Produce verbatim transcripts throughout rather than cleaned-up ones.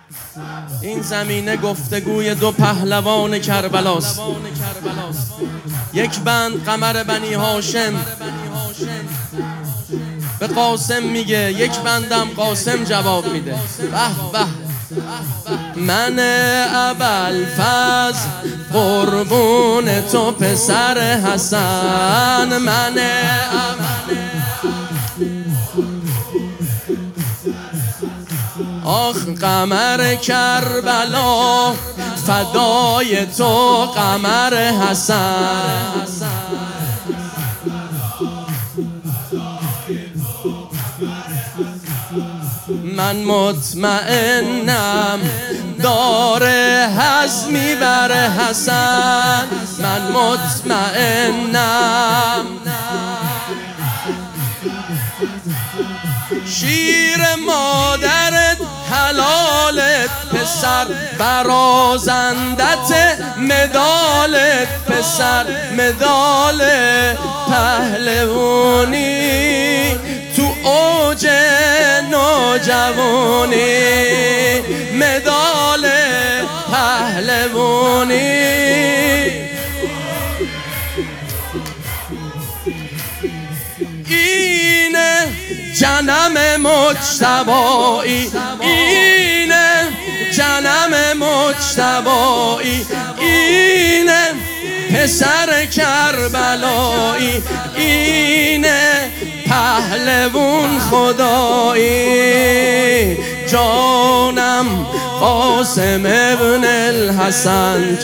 این زمینه گفتگوی دو پهلوان کربلاست. یک بند قمر بنی هاشم به قاسم میگه، یک بندم قاسم جواب میده. به به من ابوالفضل قربون تو پسر حسن، من آخ قمر کربلا فدای تو قمر حسن. من مطمئنم داره حظ میبره حسن، من مطمئنم شیر مادرت حلالت پسر، برازندت مدالت پسر، مدال پهلوانی تو اوج نوجوانی، مدال پهلوانی. اینه جنم مجتبایی، اینه جنم مجتبایی، اینه پسر کربلایی، اینه پهلوون خدایی. جانم قاسم ابن الحسن.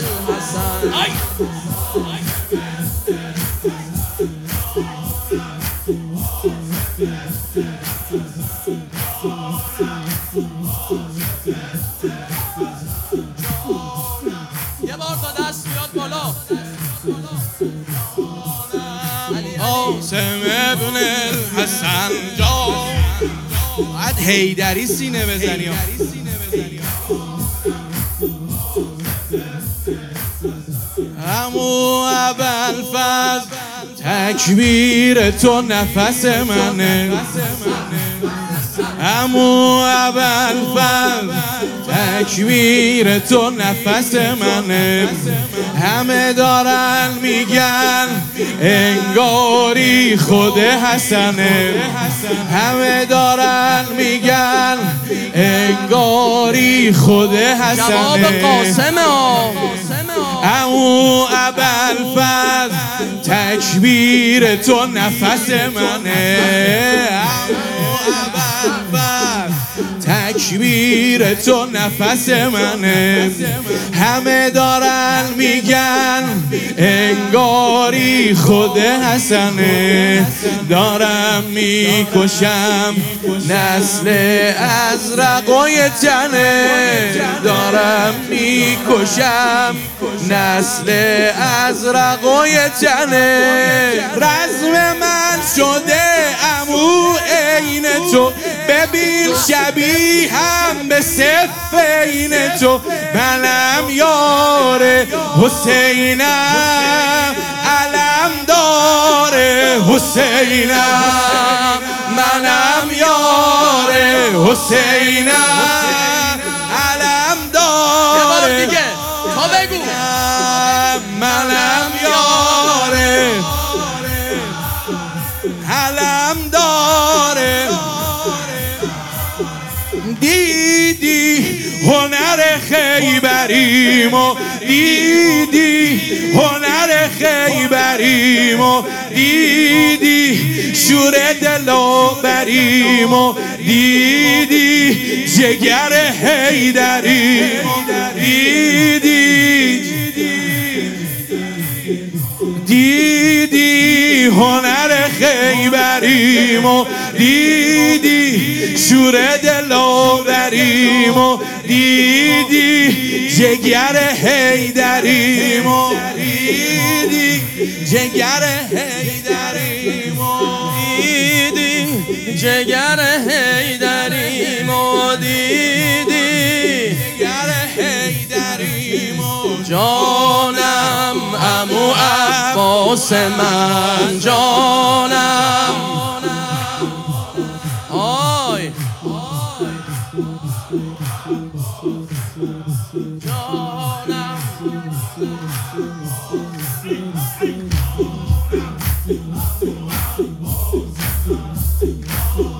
یه بار تا دست بیاد بالا. قاسم ابن الحسن جان، باید حیدری سینه بزنی. امو ابوالفضل تکبیر تو نفس منه، امو ابوالفضل تکبیر تو نفس منه. همه دارن میگن انگاری خود حسنه، همه دارن میگن انگاری خود حسنه. جواب قاسمه ها. امو ابوالفضل تکبیر تو نفس منه، امو ابوالفضل تکبیر تو نفس منه. همه دارن میگن انگاری خود حسنه. دارم میکشم نسل ازرقای تنه، دارم میکشم نسل ازرقای تنه. رزم من شده امو عین تو، ببین شبیه هم به صفین تو. منم یار حسینم علم داره حسینم، منم یار حسینم علم داره. یه بار دیگه تا بگو. منم یار علم داره. دیدی هنر خیبریمو، دیدی هنر خیبریمو، دیدی شور دلو بریمو، دیدی جگر حیدریمو، دیدی دیدی هنر خیبریمو، دیدی شور دلو بریمو، دیدی جگر حیدریمو، دیدی جگر حیدریمو، دیدی جگر حیدریمو، دیدی جگر حیدریمو. جانم عمو عباس من، جانم آی جانم